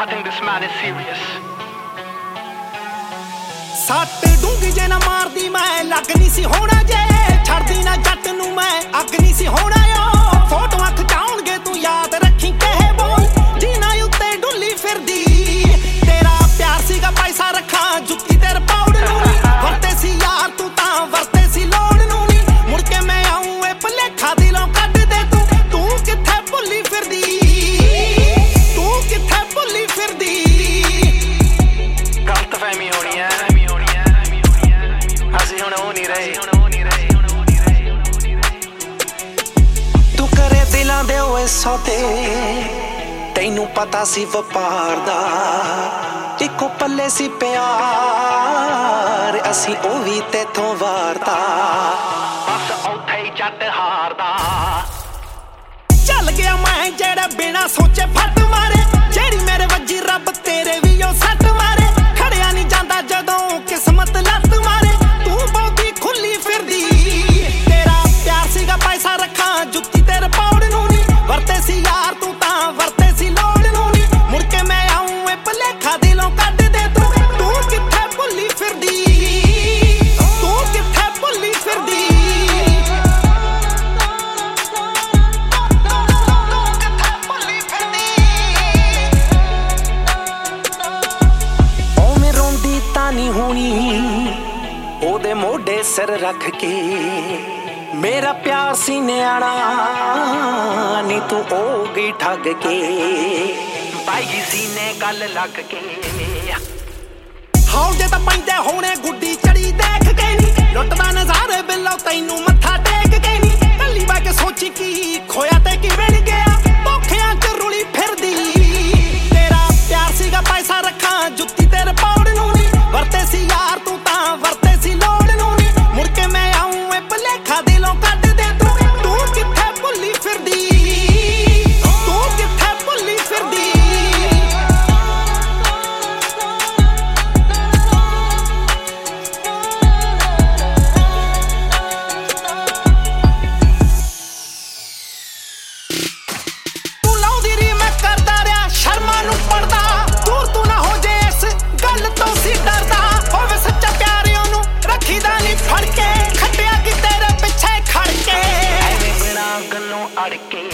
I think this man is serious. ਸੱਟ ਡੂੰਗੀ ਜੇ ਨਾ ਮਾਰਦੀ ਮੈਂ ਲੱਗ ਨਹੀਂ ਸੀ ਹੋਣਾ ਜੇ ਛੱਡਦੀ ਨਾ ਜੱਟ ਨੂੰ ਮੈਂ ਅੱਗ ਨਹੀਂ ਸੀ ਹੋਣਾ ਓ ਫੋਟੋਆਂ ਖਿਚਾਉਣਗੇ ਤੂੰ ਯਾਦ ਰੱਖੀ ਕਹੇ ਬੋਲ ਜੀਨਾ ਉੱਤੇ ਡੁੱਲੀ ਫਿਰਦੀ ਤੇਰਾ ਪਿਆਰ ਸੀਗਾ ਪੈਸਾ ਰੱਖਾਂ ਜੁੱਤੀ ਤੇਰੇ ਪੌੜ ਨੂੰ ਨੀ ਵਰਤੇ ਸੀ ਯਾਰ ਤੂੰ ਤਾਂ ਵਰਤੇ ਸੀ ਲੋੜ ਨੂੰ ਨੀ ਮੁੜ ਕੇ ਮੈਂ ਆਉਂ ਇਹ ਭੁਲੇਖਾ ਦਿਲੋਂ ਕੱਢ ਦੇ ਤੂੰ ਕਿੱਥੇ ਭੁੱਲੀ ਫਿਰਦੀ ਤੂੰ ਕਿੱਥੇ ਭੁੱਲੀ ਫਿਰਦੀ ਗਲਤਫਹਿਮੀ ਹੋਣੀ ਹੈ ਅਸੀਂ ਹੁਣ ਹੋ ਨਹੀਂ ਰਹੇ ਤੂੰ ਕਰੇ ਦਿਲਾਂ ਦੇ ਓਏ ਸੌਦੇ ਤੈਨੂੰ ਪਤਾ ਸੀ ਵਪਾਰ ਦਾ ਇੱਕੋ ਪੱਲੇ ਸੀ ਪਿਆਰ ਅਸੀਂ ਉਹ ਵੀ ਤੇਥੋਂ ਵਾਰਤਾ ਬਸ ਉੱਥੇ ਹੀ ਜੱਟ ਹਾਰਦਾ ਚੱਲ ਗਿਆ ਮੈਂ ਜਿਹੜਾ ਬਿਨਾ ਸੋਚੇ ਫੱਟ ਮਾਰੇ ਜਿਹੜੀ ਮੇਰੇ ਵੱਜੀ ਰੱਬ ਤੇਰੇ ਵੀ ਉਹ ਸੱਟ ਮਾਰੇ ਖੜਿਆ ਨਹੀਂ ਜਾਂਦਾ ਜਦੋਂ ਕਿਸਮਤ ਲੱਤ ਮਾਰੇ ਤੂੰ ਬਹੁਤੀ ਖੁੱਲੀ ਫਿਰਦੀ ਤੇਰਾ ਪਿਆਰ ਸੀਗਾ ਪੈਸਾ ਰੱਖਾਂ ਜੁੱਤੀ ਤੇਰੇ ਪੌੜ ਨੂੰ ਨੀ ਵਰਤੇ ਸੀ ਯਾਰ ਤੂੰ ਤਾਂ ਵਰਤੇ ਸੀ ਲੋੜ ਨੂੰ ਨੀ ਮੁੜ ਕੇ ਮੈਂ ਆਉਂ ਇਹ ਭੁਲੇਖਾ ਦਿਲੋਂ ਕੱਢ ਦੇ ਤੂੰ ਕਿੱਥੇ ਭੁੱਲੀ ਫਿਰਦੀ ਤੂੰ ਕਿੱਥੇ ਭੁੱਲੀ ਫਿਰਦੀ ਨਹੀਂ ਹੋਣੀ ਉਹਦੇ ਮੋਢੇ ਸਿਰ ਰੱਖ ਕੇ ਮੇਰਾ ਪਿਆਰ ਸੀ ਨਿਆਣਾ ਨੀ ਤੂੰ ਹੋ ਗਈ ਠੱਗ ਕੇ ਪਾਈ ਸੀਨੇ ਗੱਲ ਲੱਗ ਕੇ ਹੌਜੇ ਤਾਂ ਪੈਂਦੇ ਹੋਣੇ ਗੁੱਡੀ ਚੜੀ ਦੇਖ ਕੇ ਨੀ ਲੁੱਟਦਾ ਨਜ਼ਾਰੇ ਬਿੱਲੋ ਤੈਨੂੰ ਮੱਥਾ ਟੇਕ ਕੇ ਨੀ ਕੱਲੀ ਬੈ ਕੇ ਸੋਚੀ ਕੀ ਖੋਇਆ ਤੇ ਕੀ ਵਿੜ ਗਿਆ ਧੋਖਿਆਂ ਚ ਰੁਲੀ ਫਿਰਦੀ ਤੇਰਾ ਪਿਆਰ ਸੀਗਾ ਪੈਸਾ ਰੱਖਾਂ ਜੁੱਤੀ ਤੇਰੇ ਪੌੜ ਨੂੰ ਨੀ ਵਰਤੇ ਸੀ ਯਾਰ ਤੂੰ ਤਾਂ ਵਰਤੇ ਸੀ ਲੋੜ ਨੂੰ ਨੀ ਮੁੜ ਕੇ ਮੈਂ ਆਉਂ ਇਹ ਭੁਲੇਖਾ ਦਿਲੋਂ ਕੱਢ ਦੇ ਤੂੰ ਕਿੱਥੇ ਭੁੱਲੀ ਫਿਰਦੀ ਤੂੰ ਕਿੱਥੇ ਭੁੱਲੀ ਫਿਰਦੀ ਤੂੰ ਲਾਉਂਦੀ ਰੀ ਮੈਂ ਕਰਦਾ ਰਿਹਾ ਸ਼ਰਮਾਂ ਨੂੰ ਪੜਦਾ ਦੂਰ ਤੂੰ ਨਾ ਹੋ ਜੇ ਇਸ ਗੱਲ ਤੋਂ ਸੀ ਡਰਦਾ ਹੋਵੇ ਸੱਚਾ ਪਿਆਰ ਉਹਨੂੰ ਰੱਖੀਦਾ ਨਹੀਂ ਫੜ ਕੇ ਖੱਟਿਆ ਕਿ ਤੇਰੇ ਪਿੱਛੇ ਖੜ ਕੇ ਐਵੇਂ ਬਿਨਾਂ ਗੱਲੋਂ ਅੜ ਕੇ